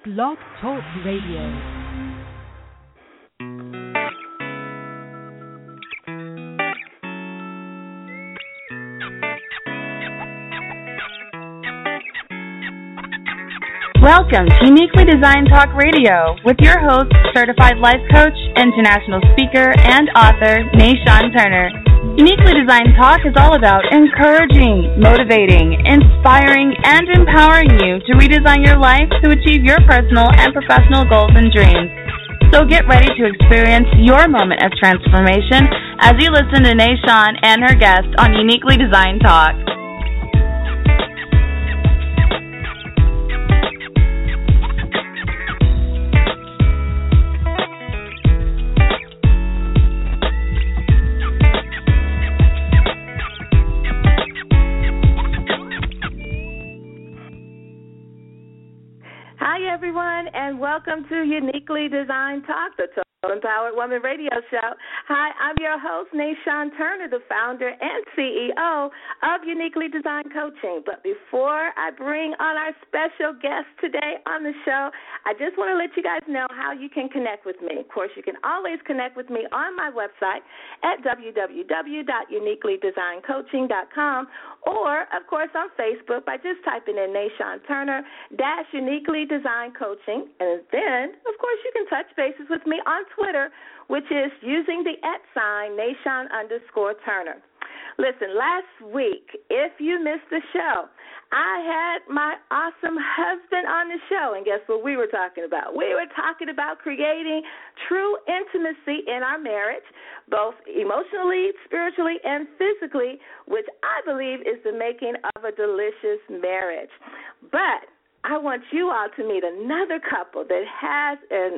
Blog Talk Radio. Welcome to Uniquely Designed Talk Radio with your host, certified life coach, international speaker, and author, Nashawn Turner. Uniquely Designed Talk is all about encouraging, motivating, inspiring, and empowering you to redesign your life to achieve your personal and professional goals and dreams. So get ready to experience your moment of transformation as you listen to Nashawn and her guest on Uniquely Designed Talk. And welcome to Uniquely Designed Talk, the Total Empowered Woman radio show. Hi, I'm your host, Nashawn Turner, the founder and CEO of Uniquely Designed Coaching. But before I bring on our special guest today on the show, I just want to let you guys know how you can connect with me. Of course, you can always connect with me on my website at www.uniquelydesigncoaching.com or, of course, on Facebook by just typing in Nashawn Turner Uniquely Designed Coaching. And then, of course, you can touch bases with me on Twitter, which is using the @ Nashawn_Turner. Listen, last week, if you missed the show, I had my awesome husband on the show, and guess what we were talking about? We were talking about creating true intimacy in our marriage, both emotionally, spiritually, and physically, which I believe is the making of a delicious marriage. But I want you all to meet another couple that has an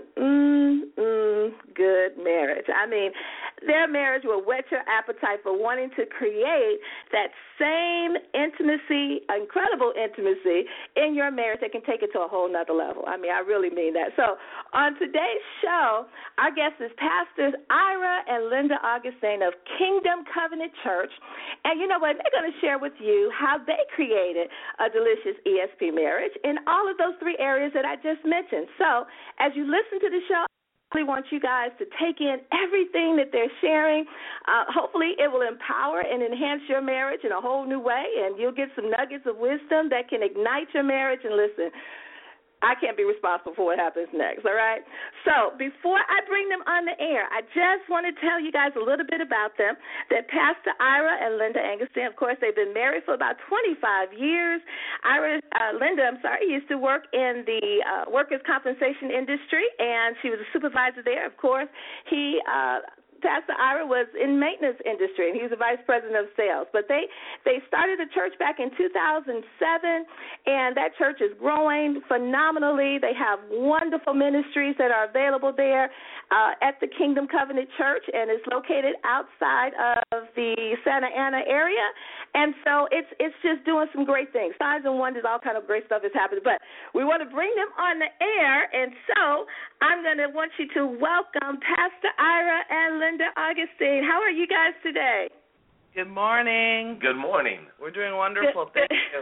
good marriage. I mean, their marriage will whet your appetite for wanting to create that same intimacy, incredible intimacy in your marriage that can take it to a whole nother level. I mean, I really mean that. So on today's show, our guest is Pastors Ira and Linda Augustine of Kingdom Covenant Church. And you know what? They're going to share with you how they created a delicious ESP marriage in all of those three areas that I just mentioned. So as you listen to the show, I really want you guys to take in everything that they're sharing. Hopefully it will empower and enhance your marriage in a whole new way, and you'll get some nuggets of wisdom that can ignite your marriage. And listen, I can't be responsible for what happens next, all right? So before I bring them on the air, I just want to tell you guys a little bit about them, that Pastor Ira and Linda Augustine, of course, they've been married for about 25 years. Linda used to work in the workers' compensation industry, and she was a supervisor there, of course. Pastor Ira was in maintenance industry, and he was the vice president of sales. But they started a church back in 2007, and that church is growing phenomenally. They have wonderful ministries that are available there at the Kingdom Covenant Church, and it's located outside of the Santa Ana area. And so it's just doing some great things. Signs and wonders, all kind of great stuff is happening. But we want to bring them on the air, and so I'm going to want you to welcome Pastor Ira and Linda Augustine. How are you guys today? Good morning. Good morning. We're doing wonderful. Thank you.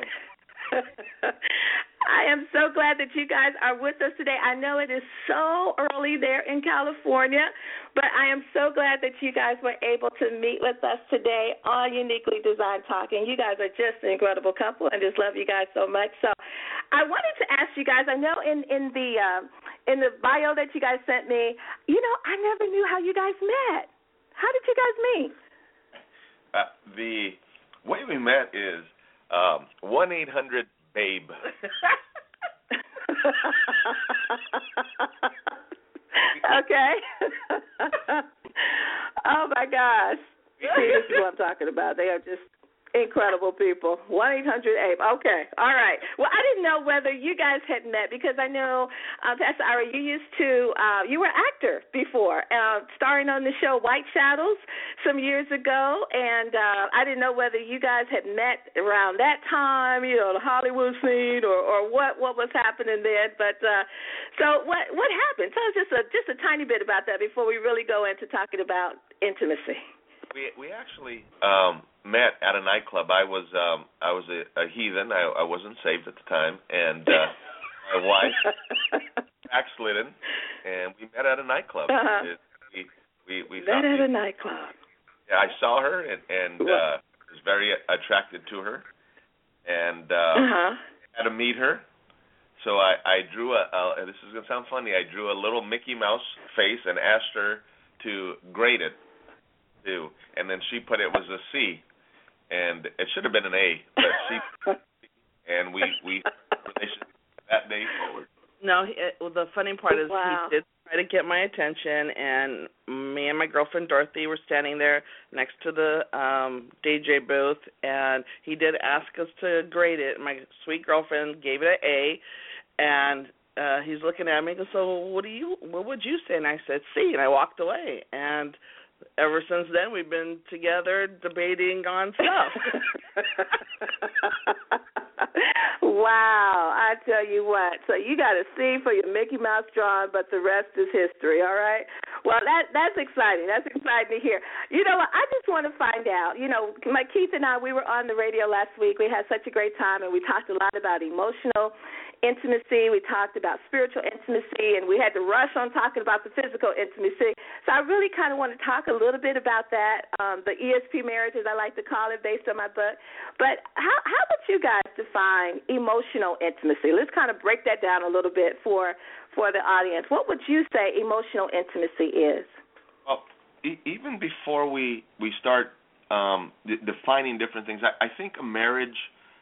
I am so glad that you guys are with us today. I know it is so early there in California, but I am so glad that you guys were able to meet with us today on Uniquely Designed Talk. And you guys are just an incredible couple, and just love you guys so much. So I wanted to ask you guys, I know in the bio that you guys sent me, I never knew how you guys met. How did you guys meet? The way we met is 1-800-BABE. Okay. Oh, my gosh. See, this is what I'm talking about. They are just incredible people. 1-800-ABE. Okay. All right. Well, I didn't know whether you guys had met because I know, Pastor Ira, you were an actor before, starring on the show White Shadows some years ago, and I didn't know whether you guys had met around that time, the Hollywood scene or what was happening then. But so what happened? Tell us just a tiny bit about that before we really go into talking about intimacy. We actually met at a nightclub. I was a heathen. I wasn't saved at the time, and my wife Glidden, and we met at a nightclub. We met at a nightclub. Yeah, I saw her and was very attracted to her, and had to meet her. So I drew this is gonna sound funny. I drew a little Mickey Mouse face and asked her to grade it too, and then she put it was a C, and it should have been an A, but she and we that day forward. No, the funny part is wow. he did try to get my attention, and me and my girlfriend Dorothy were standing there next to the DJ booth, and he did ask us to grade it. My sweet girlfriend gave it an A, and he's looking at me and goes, so what would you say? And I said C, and I walked away. And ever since then, we've been together debating on stuff. Wow, I tell you what. So you got a C for your Mickey Mouse drawing, but the rest is history, all right? Well, that's exciting. That's exciting to hear. You know what? I just want to find out. You know, my Keith and I, we were on the radio last week. We had such a great time, and we talked a lot about emotional intimacy. We talked about spiritual intimacy, and we had to rush on talking about the physical intimacy. So I really kind of want to talk a little bit about that, the ESP marriage, as I like to call it, based on my book. But how would you guys define emotional intimacy? Let's kind of break that down a little bit for the audience. What would you say emotional intimacy is? Well, even before we start defining different things, I think a marriage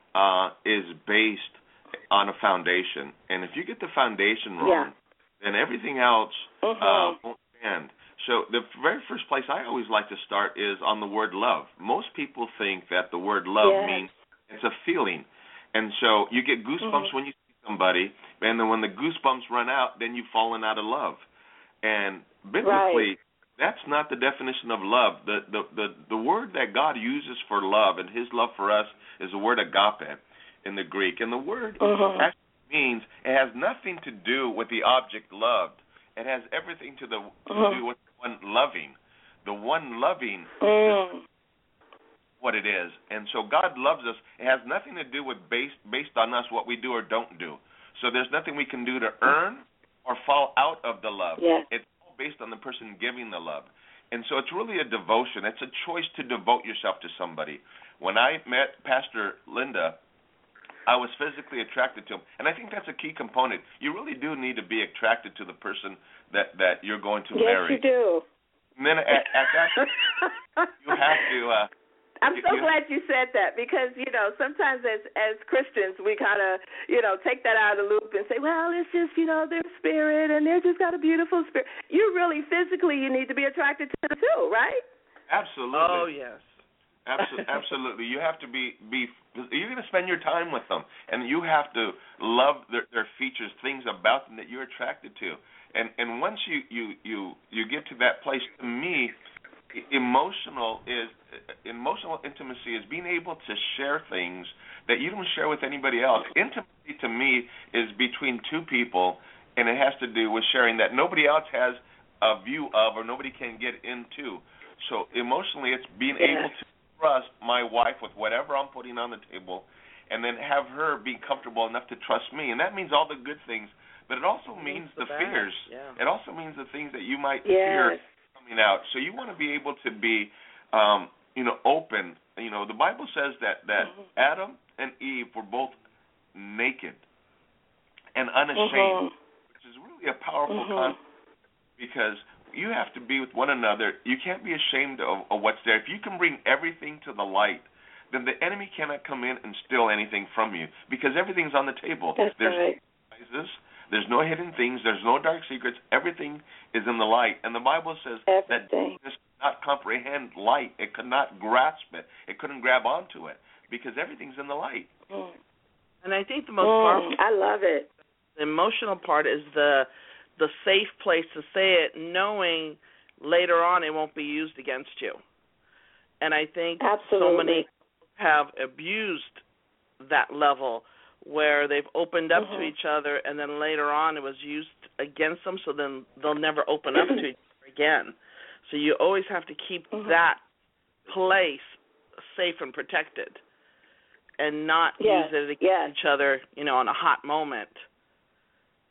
is based on a foundation. And if you get the foundation wrong, then everything else won't stand. So the very first place I always like to start is on the word love. Most people think that the word love means it's a feeling. And so you get goosebumps when you see somebody, and then when the goosebumps run out, then you've fallen out of love. And biblically, that's not the definition of love. The word that God uses for love and his love for us is the word agape in the Greek. And the word actually means it has nothing to do with the object loved. It has everything to do with the one loving. The one loving is what it is. And so God loves us. It has nothing to do with based on us what we do or don't do. So there's nothing we can do to earn or fall out of the love. Yes. It's all based on the person giving the love. And so it's really a devotion. It's a choice to devote yourself to somebody. When I met Pastor Linda, I was physically attracted to him. And I think that's a key component. You really do need to be attracted to the person that you're going to marry. Yes, you do. And then at that you have to I'm so glad you said that because, you know, sometimes as Christians we kind of, you know, take that out of the loop and say, well, it's just, you know, their spirit and they're just got a beautiful spirit. You really physically you need to be attracted to them too, right? Absolutely. Oh, yes. Absolutely. You have to be you're going to spend your time with them, and you have to love their features, things about them that you're attracted to. And once you get to that place, to me, emotional intimacy is being able to share things that you don't share with anybody else. Intimacy to me is between two people, and it has to do with sharing that nobody else has a view of or nobody can get into. So emotionally, it's being able to trust my wife with whatever I'm putting on the table, and then have her be comfortable enough to trust me. And that means all the good things, but it also means the fears. Yeah. It also means the things that you might fear coming out. So you want to be able to be, open. You know, the Bible says that Adam and Eve were both naked and unashamed, which is really a powerful concept because you have to be with one another. You can't be ashamed of what's there. If you can bring everything to the light, then the enemy cannot come in and steal anything from you because everything's on the table. That's right. There's no hidden things. There's no dark secrets. Everything is in the light. And the Bible says that darkness could not comprehend light. It could not grasp it. It couldn't grab onto it because everything's in the light. And I think the most powerful, I love it. The emotional part is the safe place to say it, knowing later on it won't be used against you. And I think so many have abused that level where they've opened up to each other and then later on it was used against them, so then they'll never open up to each other again. So you always have to keep that place safe and protected and not use it against each other, you know, on a hot moment.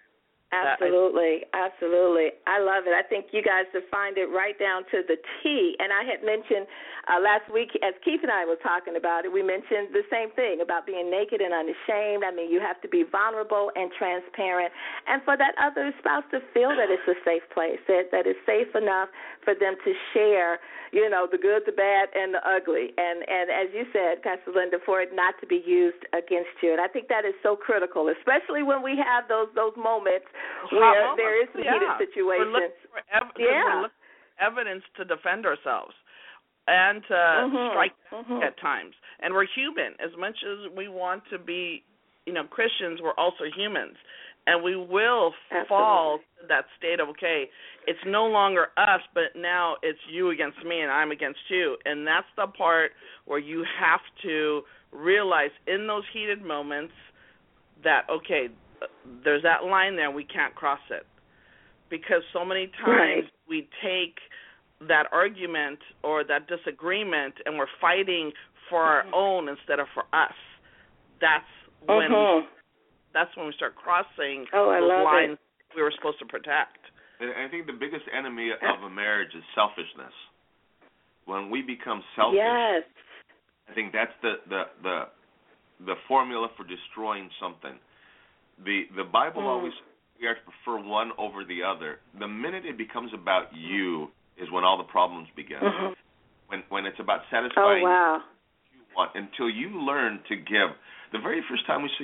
Absolutely. I love it. I think you guys defined it right down to the T. And I had mentioned last week, as Keith and I were talking about it, we mentioned the same thing about being naked and unashamed. I mean, you have to be vulnerable and transparent. And for that other spouse to feel that it's a safe place, that it's safe enough for them to share, you know, the good, the bad, and the ugly. And as you said, Pastor Linda, for it not to be used against you. And I think that is so critical, especially when we have those moments where there is a heated situation. We're looking for evidence to defend ourselves and to strike back at times. And we're human. As much as we want to be, you know, Christians, we're also humans. And we will fall to that state of, okay, it's no longer us, but now it's you against me and I'm against you. And that's the part where you have to realize in those heated moments that, okay, there's that line there, we can't cross it. Because so many times we take that argument or that disagreement and we're fighting for our own instead of for us. That's when we start crossing those lines we were supposed to protect. And I think the biggest enemy of a marriage is selfishness. When we become selfish, I think that's the formula for destroying something. The Bible always we are to prefer one over the other. The minute it becomes about you is when all the problems begin. When it's about satisfying what you want, until you learn to give. The very first time we see,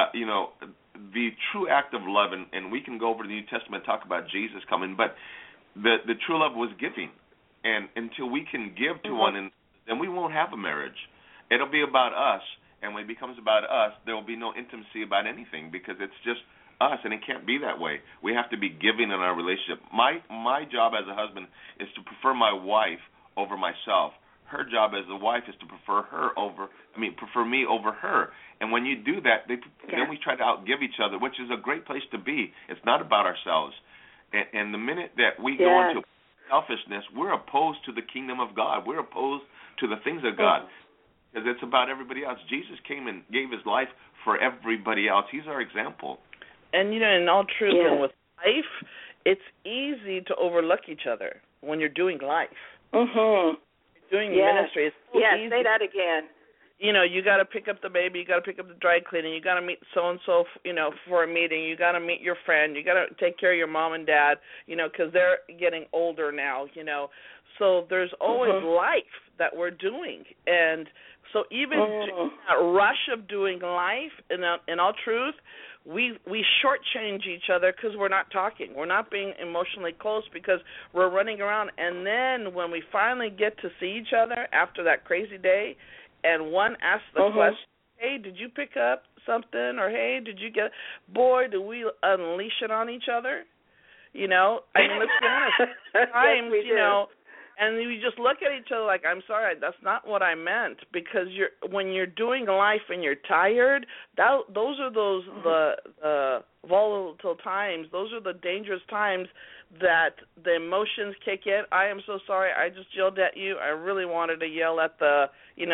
the true act of love, and we can go over to the New Testament and talk about Jesus coming, but the true love was giving. And until we can give to one, then we won't have a marriage. It'll be about us. And when it becomes about us, there will be no intimacy about anything because it's just us, and it can't be that way. We have to be giving in our relationship. My job as a husband is to prefer my wife over myself. Her job as a wife is to prefer me over her. And when you do that, then we try to outgive each other, which is a great place to be. It's not about ourselves. And the minute that we go into selfishness, we're opposed to the kingdom of God. We're opposed to the things of God. Because it's about everybody else. Jesus came and gave his life for everybody else. He's our example. And, you know, in all truth, and with life, it's easy to overlook each other when you're doing life. You're doing ministry. It's so easy. Say that again. You know, you got to pick up the baby. You got to pick up the dry cleaning. You got to meet so-and-so, you know, for a meeting. You got to meet your friend. You got to take care of your mom and dad, you know, because they're getting older now, you know. So there's always life that we're doing. And so even in that rush of doing life, in all truth, we shortchange each other because we're not talking. We're not being emotionally close because we're running around. And then when we finally get to see each other after that crazy day, and one asks the question, hey, did you pick up something? Or, hey, did you get – boy, do we unleash it on each other. You know, I mean, let's be honest. Sometimes, you know – and you just look at each other like, I'm sorry, that's not what I meant. Because when you're doing life and you're tired, those are the volatile times. Those are the dangerous times that the emotions kick in. I am so sorry, I just yelled at you. I really wanted to yell at the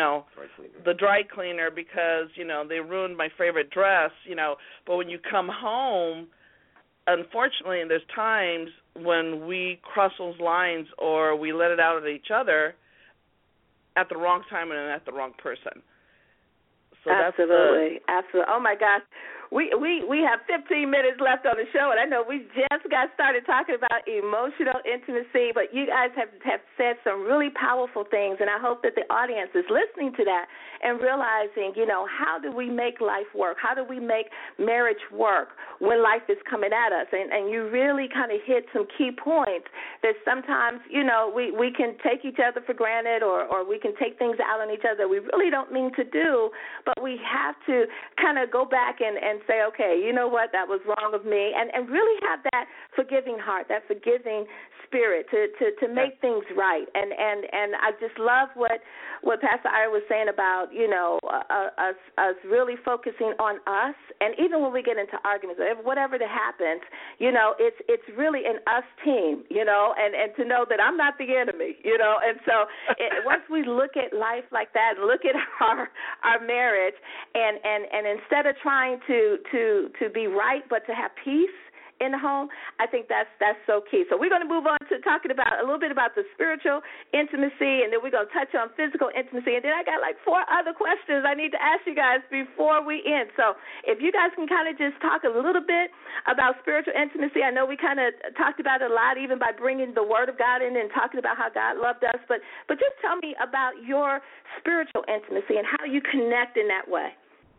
dry cleaner because, you know, they ruined my favorite dress, you know. But when you come home, unfortunately, there's times when we cross those lines or we let it out at each other at the wrong time and at the wrong person. So absolutely. Oh my gosh. We have 15 minutes left on the show, and I know we just got started talking about emotional intimacy, but you guys have said some really powerful things, and I hope that the audience is listening to that and realizing, you know, how do we make life work? How do we make marriage work when life is coming at us? And you really kind of hit some key points that sometimes, you know, we can take each other for granted or we can take things out on each other we really don't mean to do, but we have to kind of go back and say, okay, you know what, that was wrong of me, and really have that forgiving heart, that forgiving spirit to make things right. And I just love what Pastor Ira was saying about, you know, us really focusing on us, and even when we get into arguments, whatever that happens, you know, it's really an us team, you know, and to know that I'm not the enemy, you know, and so once we look at life like that, look at our marriage, and instead of trying to be right but to have peace in the home, I think that's so key. So we're going to move on to talking about a little bit about the spiritual intimacy, and then we're going to touch on physical intimacy. And then I got like 4 other questions I need to ask you guys before we end. So if you guys can kind of just talk a little bit about spiritual intimacy. I know we kind of talked about it a lot, even by bringing the Word of God in and talking about how God loved us. But just tell me about your spiritual intimacy and how you connect in that way.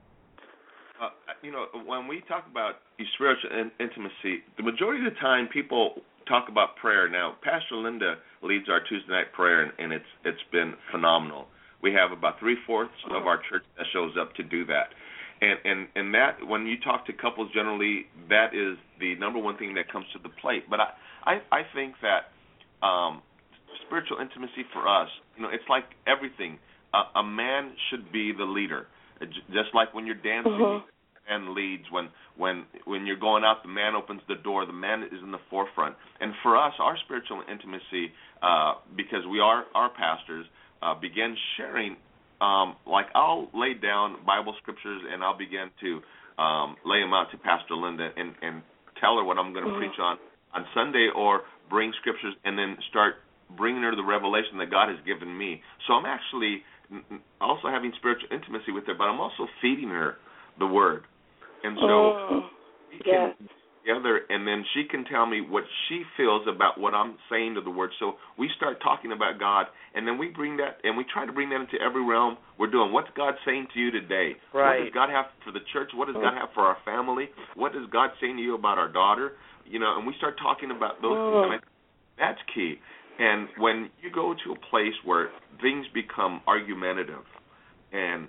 When we talk about spiritual intimacy, the majority of the time people talk about prayer. Now, Pastor Linda leads our Tuesday night prayer, and it's been phenomenal. We have about 3/4 of our church that shows up to do that. And that, when you talk to couples generally, that is the number one thing that comes to the plate. But I think that spiritual intimacy for us, it's like everything. A man should be the leader. Just like when you're dancing, the man leads. When you're going out, the man opens the door. The man is in the forefront. And for us, our spiritual intimacy, because we are our pastors, begin sharing. Like I'll lay down Bible scriptures and I'll begin to lay them out to Pastor Linda and tell her what I'm going to preach on Sunday, or bring scriptures and then start bringing her the revelation that God has given me. So I'm actually also having spiritual intimacy with her, but I'm also feeding her the Word. And so we can together, and then she can tell me what she feels about what I'm saying to the Word. So we start talking about God, and then we bring that, and we try to bring that into every realm we're doing. What's God saying to you today? Right. What does God have for the church? What does God have for our family? What is God saying to you about our daughter? And we start talking about those things, and I think that's key. And when you go to a place where things become argumentative and,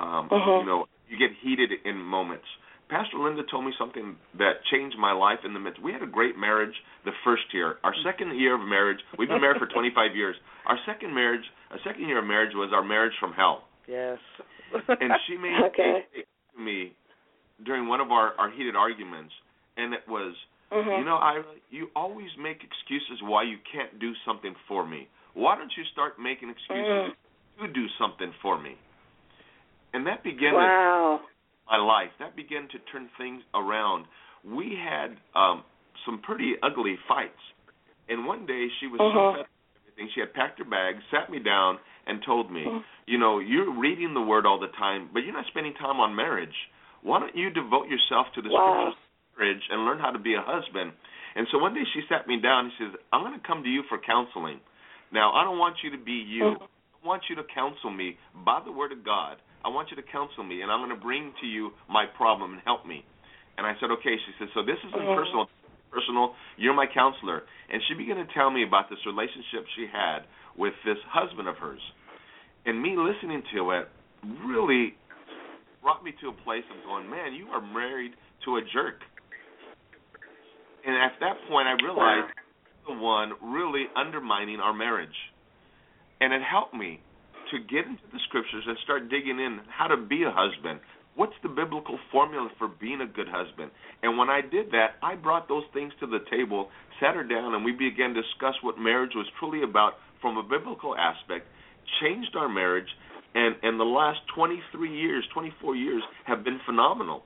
you get heated in moments, Pastor Linda told me something that changed my life in the midst. We had a great marriage the first year. Our second year of marriage, we've been married for 25 years. Our second year of marriage was our marriage from hell. Yes. And she made a statement to me during one of our heated arguments, and it was, Ira, you always make excuses why you can't do something for me. Why don't you start making excuses to do something for me? And that began my life. That began to turn things around. We had some pretty ugly fights. And one day she was so fed up with everything. She had packed her bags, sat me down, and told me, you're reading the Word all the time, but you're not spending time on marriage. Why don't you devote yourself to the scriptures of marriage and learn how to be a husband? And so one day she sat me down and she says, I'm going to come to you for counseling. Now, I don't want you to be you. I want you to counsel me by the Word of God. I want you to counsel me, and I'm going to bring to you my problem and help me. And I said, okay. She said, so this isn't personal. You're my counselor. And she began to tell me about this relationship she had with this husband of hers. And me listening to it really brought me to a place of going, man, you are married to a jerk. And at that point, I realized the one really undermining our marriage. And it helped me to get into the scriptures and start digging in how to be a husband. What's the biblical formula for being a good husband? And when I did that, I brought those things to the table, sat her down, and we began to discuss what marriage was truly about from a biblical aspect, changed our marriage, and the last 24 years have been phenomenal.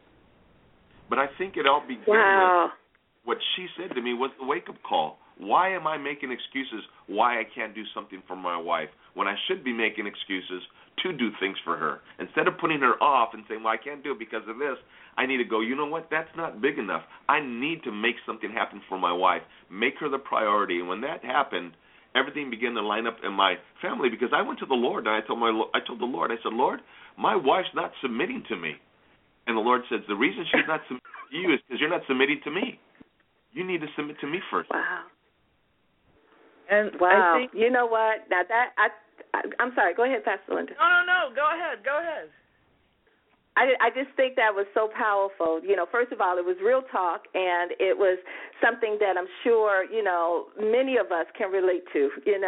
But I think it all began with what she said to me was the wake-up call. Why am I making excuses why I can't do something for my wife when I should be making excuses to do things for her? Instead of putting her off and saying, well, I can't do it because of this, I need to go, you know what, that's not big enough. I need to make something happen for my wife, make her the priority. And when that happened, everything began to line up in my family, because I went to the Lord and I told the Lord, I said, Lord, my wife's not submitting to me. And the Lord says, the reason she's not submitting to you is because you're not submitting to me. You need to submit to me first. Wow. And wow. I think, you know what? Now that I'm sorry. Go ahead, Pastor Linda. No. Go ahead. I just think that was so powerful. First of all, it was real talk, and it was something that I'm sure, many of us can relate to,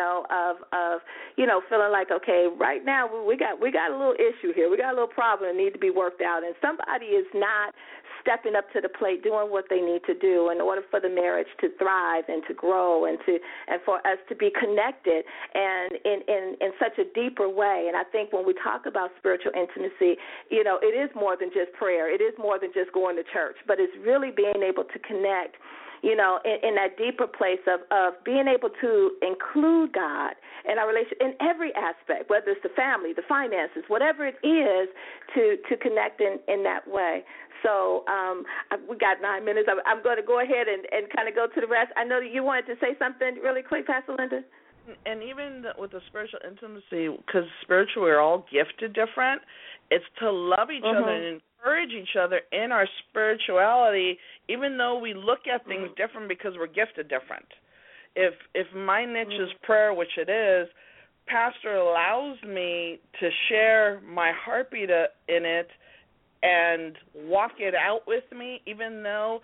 of feeling like, okay, right now we got a little issue here. We got a little problem that needs to be worked out, and somebody is not stepping up to the plate, doing what they need to do in order for the marriage to thrive and to grow and for us to be connected and in such a deeper way. And I think when we talk about spiritual intimacy, it it is more than just prayer. It is more than just going to church, but it's really being able to connect, in that deeper place of being able to include God in our relationship in every aspect, whether it's the family, the finances, whatever it is, to connect in that way. So we got 9 minutes. I'm going to go ahead and kind of go to the rest. I know that you wanted to say something really quick, Pastor Linda. And even with the spiritual intimacy, because spiritually we're all gifted different, it's to love each other and encourage each other in our spirituality, even though we look at things different because we're gifted different. If my niche is prayer, which it is, Pastor allows me to share my heartbeat in it and walk it out with me, even though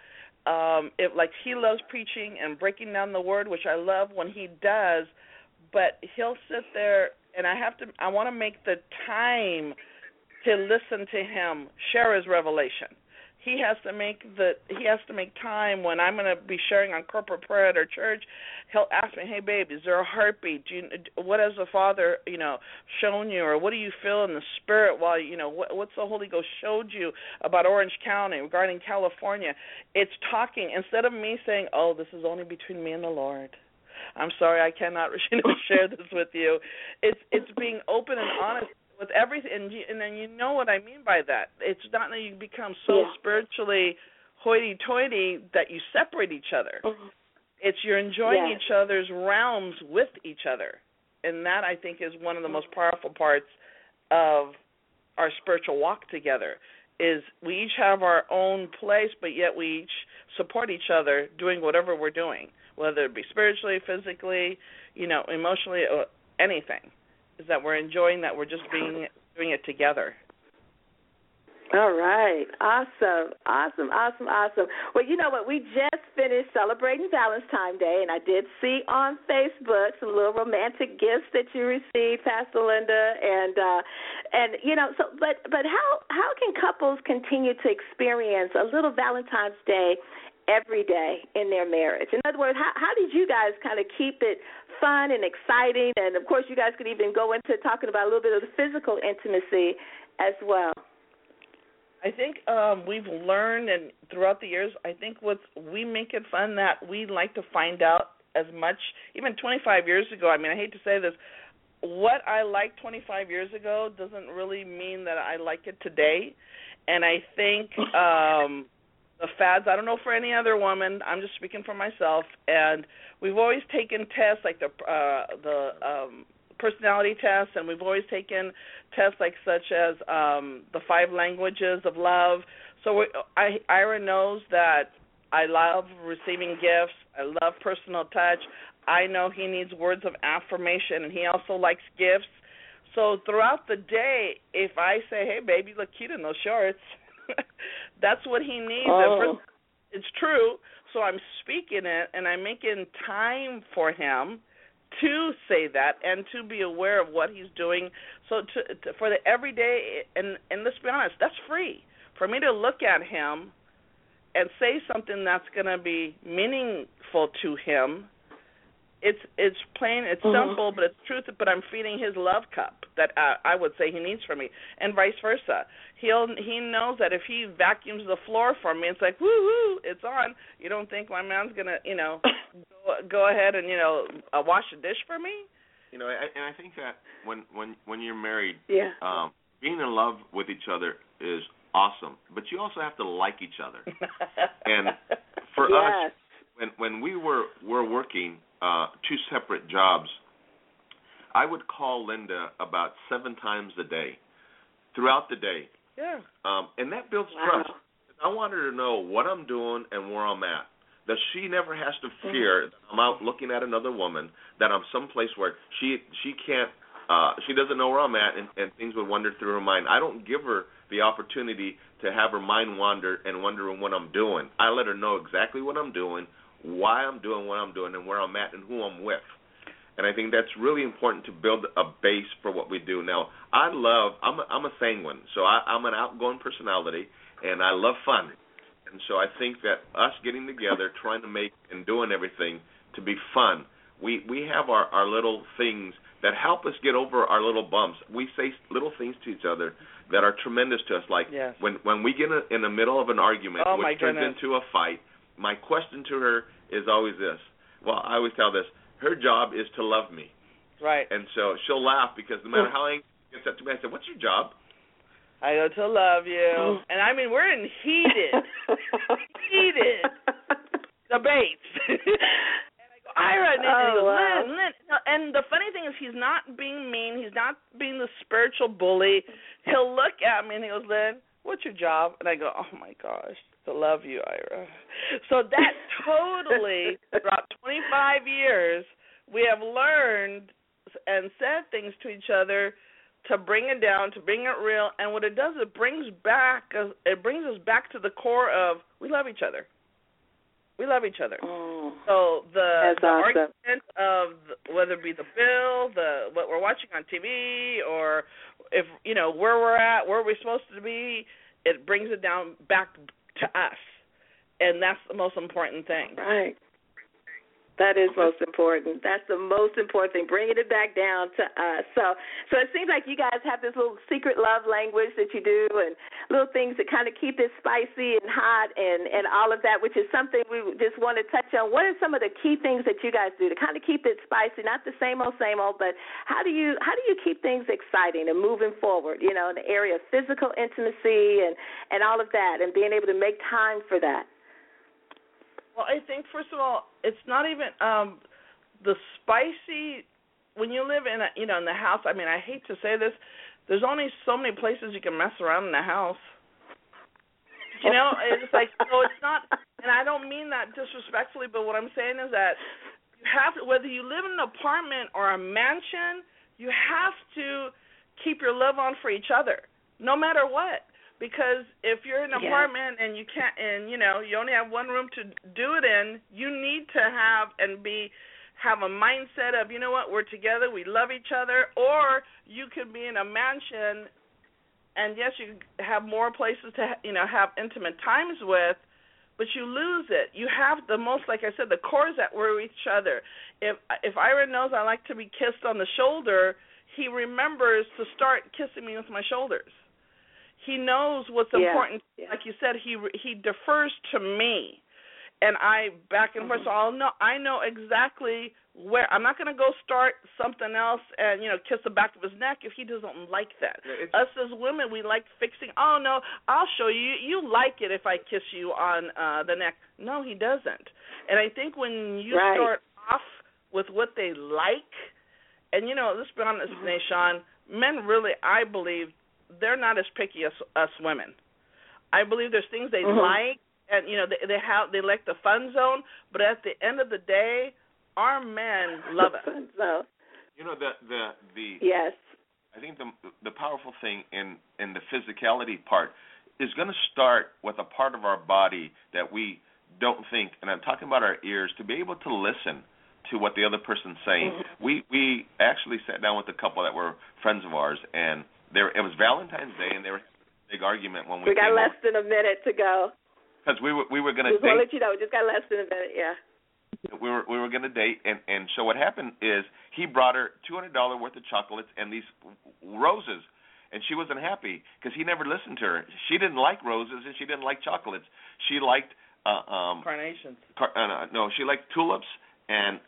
he loves preaching and breaking down the word, which I love when he does, but he'll sit there and I want to make the time to listen to him share his revelation. He has to make time when I'm going to be sharing on corporate prayer at our church. He'll ask me, "Hey, babe, is there a heartbeat? What has the Father, shown you, or what do you feel in the Spirit while what's the Holy Ghost showed you about Orange County regarding California?" It's talking instead of me saying, "Oh, this is only between me and the Lord. I'm sorry, I cannot share this with you." It's being open and honest with everything, and then you know what I mean by that. It's not that you become so spiritually hoity-toity that you separate each other. It's you're enjoying each other's realms with each other, and that I think is one of the most powerful parts of our spiritual walk together. Is we each have our own place, but yet we each support each other doing whatever we're doing, whether it be spiritually, physically, emotionally, or anything. Is that we're enjoying that we're just doing it together. All right. Awesome. Well, you know what? We just finished celebrating Valentine's Day, and I did see on Facebook some little romantic gifts that you received, Pastor Linda, and but how can couples continue to experience a little Valentine's Day every day in their marriage? In other words, how did you guys kind of keep it fun and exciting? And, of course, you guys could even go into talking about a little bit of the physical intimacy as well. I think we've learned, and throughout the years, I think we make it fun that we like to find out as much, even 25 years ago. I mean, I hate to say this, what I liked 25 years ago doesn't really mean that I like it today. And I think the fads, I don't know for any other woman, I'm just speaking for myself, and we've always taken tests like the personality tests, and we've always taken tests like such as the 5 languages of love. So Ira knows that I love receiving gifts. I love personal touch. I know he needs words of affirmation, and he also likes gifts. So throughout the day, if I say, "Hey, baby, you look cute in those shorts," that's what he needs. Oh. It's true. So I'm speaking it, and I'm making time for him to say that and to be aware of what he's doing. So for the everyday, and let's be honest, that's free. For me to look at him and say something that's going to be meaningful to him, it's plain, it's simple, but it's truth. But I'm feeding his love cup that I would say he needs from me, and vice versa. He knows that if he vacuums the floor for me, it's like woo-hoo, it's on. You don't think my man's gonna go ahead and wash a dish for me? And I think that when you're married, being in love with each other is awesome, but you also have to like each other. And for us, when we were working 2 separate jobs, I would call Linda about 7 times a day, throughout the day. Yeah. And that builds trust. I want her to know what I'm doing and where I'm at, that she never has to fear that I'm out looking at another woman, that I'm someplace where she can't, she doesn't know where I'm at, and things would wander through her mind. I don't give her the opportunity to have her mind wander and wondering what I'm doing. I let her know exactly what I'm doing, why I'm doing what I'm doing, and where I'm at and who I'm with. And I think that's really important to build a base for what we do. Now, I'm a sanguine, so I'm an outgoing personality, and I love fun. And so I think that us getting together, trying to make and doing everything to be fun, we have our little things that help us get over our little bumps. We say little things to each other that are tremendous to us. Like when we get in the middle of an argument, which turns into a fight, my question to her is always this. Well, I always tell this. Her job is to love me. Right. And so she'll laugh because no matter how angry she gets up to me, I say, what's your job? I go to love you. And I mean, we're in heated debates. Ira, and he goes, Lynn. And the funny thing is he's not being mean. He's not being the spiritual bully. He'll look at me and he goes, Lynn, what's your job? And I go, oh, my gosh, to love you, Ira. So that totally, throughout 25 years, we have learned and said things to each other to bring it down, to bring it real. And what it does, it brings us back to the core of we love each other. We love each other. So the argument of whether it be the bill, what we're watching on TV, or if where we're at, where we're supposed to be, it brings it down back to us, and that's the most important thing. Right. That is most important. That's the most important thing, bringing it back down to us. So it seems like you guys have this little secret love language that you do and little things that kind of keep it spicy and hot and all of that, which is something we just want to touch on. What are some of the key things that you guys do to kind of keep it spicy, not the same old, but how do you keep things exciting and moving forward, in the area of physical intimacy and all of that and being able to make time for that? Well, I think, first of all, it's not even the spicy, when you live in in the house, I mean, I hate to say this, there's only so many places you can mess around in the house. It's like, so it's not, and I don't mean that disrespectfully, but what I'm saying is that you have to, whether you live in an apartment or a mansion, you have to keep your love on for each other, no matter what. Because if you're in an apartment and you can't, and you only have one room to do it in, you need to have a mindset of, we're together, we love each other. Or you could be in a mansion, and yes, you have more places to have intimate times with, but you lose it. You have the most, like I said, the cores that were with each other. If Ira knows I like to be kissed on the shoulder, he remembers to start kissing me with my shoulders. He knows what's important. Like you said, he defers to me, and I back and forth. So I know exactly where. I'm not going to go start something else and kiss the back of his neck if he doesn't like that. Us as women, we like fixing. Oh no, I'll show you. You like it if I kiss you on the neck. No, he doesn't. And I think when you start off with what they like, and let's be honest, Nashawn, men really, I believe, they're not as picky as us women. I believe there's things they like, and they like the fun zone. But at the end of the day, our men love us. Yes. I think the powerful thing in the physicality part is going to start with a part of our body that we don't think, and I'm talking about our ears, to be able to listen to what the other person's saying. We actually sat down with a couple that were friends of ours, and it was Valentine's Day, and they were having a big argument when we got less than a minute to go. Because we were going to date. Just want to let you know, we just got less than a minute, We were going to date, and so what happened is he brought her $200 worth of chocolates and these roses, and she wasn't happy because he never listened to her. She didn't like roses, and she didn't like chocolates. She liked carnations. No, she liked tulips and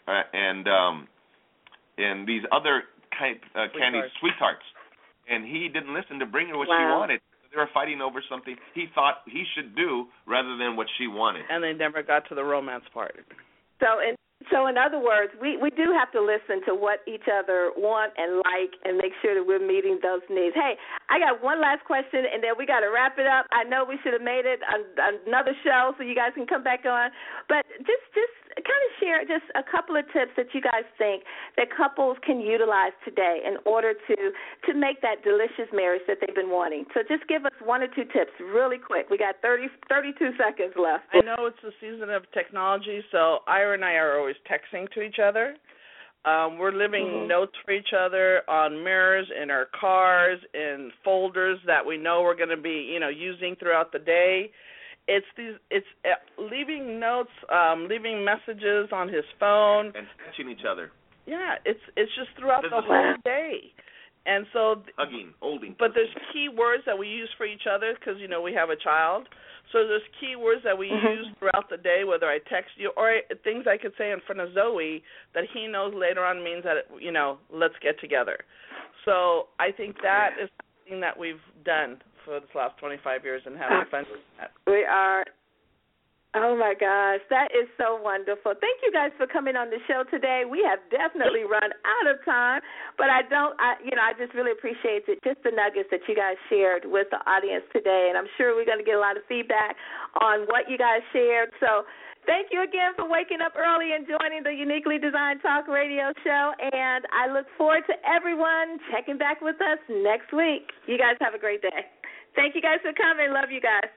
these other candies, sweet tarts. And he didn't listen to bring her what she wanted. They were fighting over something he thought he should do rather than what she wanted. And they never got to the romance part. So in other words, we do have to listen to what each other want and like and make sure that we're meeting those needs. Hey, I got one last question, and then we got to wrap it up. I know we should have made it another show so you guys can come back on. But just kind of share just a couple of tips that you guys think that couples can utilize today in order to make that delicious marriage that they've been wanting. So just give us one or two tips really quick. We got 32 seconds left. I know it's the season of technology, so Ira and I are always texting to each other. We're leaving notes for each other on mirrors, in our cars, in folders that we know we're going to be, using throughout the day. It's leaving notes, leaving messages on his phone, and touching each other. Yeah, it's just throughout the whole day. And so, but there's key words that we use for each other because, we have a child. So there's key words that we use throughout the day, whether I text you or things I could say in front of Zoe that he knows later on means that, let's get together. So I think that is something that we've done for this last 25 years and having fun with that. We are. Oh, my gosh. That is so wonderful. Thank you guys for coming on the show today. We have definitely run out of time, but I just really appreciate it, just the nuggets that you guys shared with the audience today, and I'm sure we're going to get a lot of feedback on what you guys shared. So thank you again for waking up early and joining the Uniquely Designed Talk Radio show, and I look forward to everyone checking back with us next week. You guys have a great day. Thank you guys for coming. Love you guys.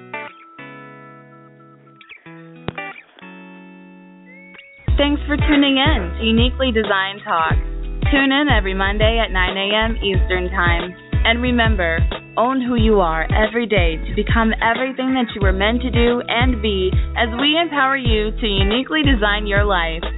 Thanks for tuning in to Uniquely Designed Talk. Tune in every Monday at 9 a.m. Eastern Time. And remember, own who you are every day to become everything that you were meant to do and be as we empower you to uniquely design your life.